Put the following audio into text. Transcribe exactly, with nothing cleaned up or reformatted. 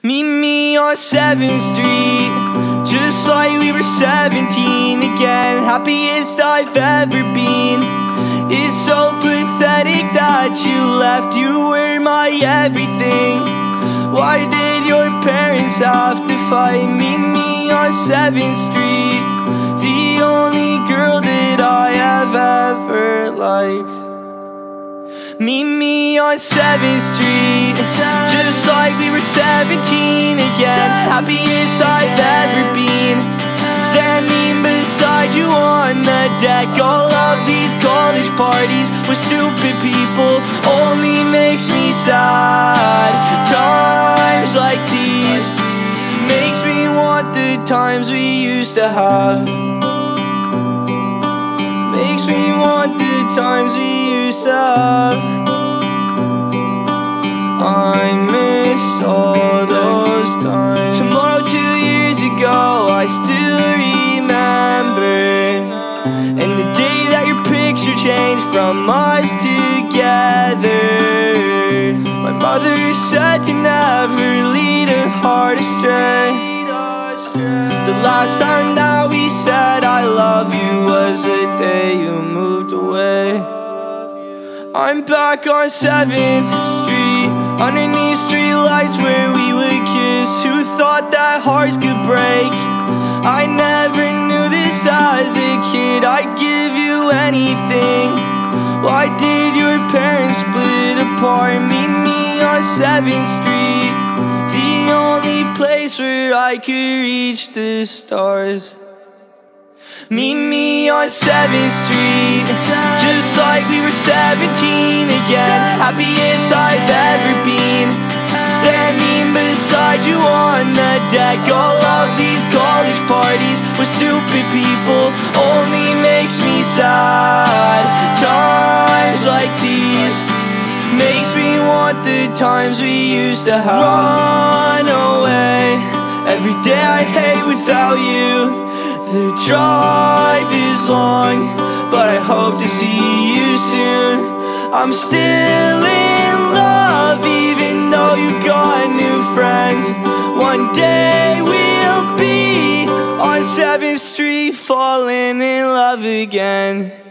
Meet me on seventh street, just like we were seventeen again. Happiest I've ever been. It's so pathetic that you left. You were my everything. Why did your parents have to fight? Meet me on seventh street, the only girl that I have ever liked. Meet me on seventh street, just like we were seventeen again. Happiest I've ever been, standing beside you on the deck. All of these college parties with stupid people only makes me sad. Times like these makes me want the times we used to have. Makes me want the times we used to have. I miss all those times. Tomorrow two years ago I still remember, and the day that your picture changed from us together. My mother said to never lead a heart astray. The last time that we said I love you was the day you moved away. I'm back on seventh street, underneath streetlights where we would kiss. Who thought that hearts could break? I never knew this as a kid. I'd give you anything. Why did your parents split apart? Meet me on seventh street, the only place where I could reach the stars. Meet me on seventh street, just like we were seventeen again. Happiest I've ever been, standing beside you on the deck. All of these college parties with stupid people only makes me sad. Times like these makes me want the times we used to have. Run away, every day I hate without you. The drive is long, but I hope to see you soon. I'm still in love even though you got new friends. One day we'll be on seventh street falling in love again.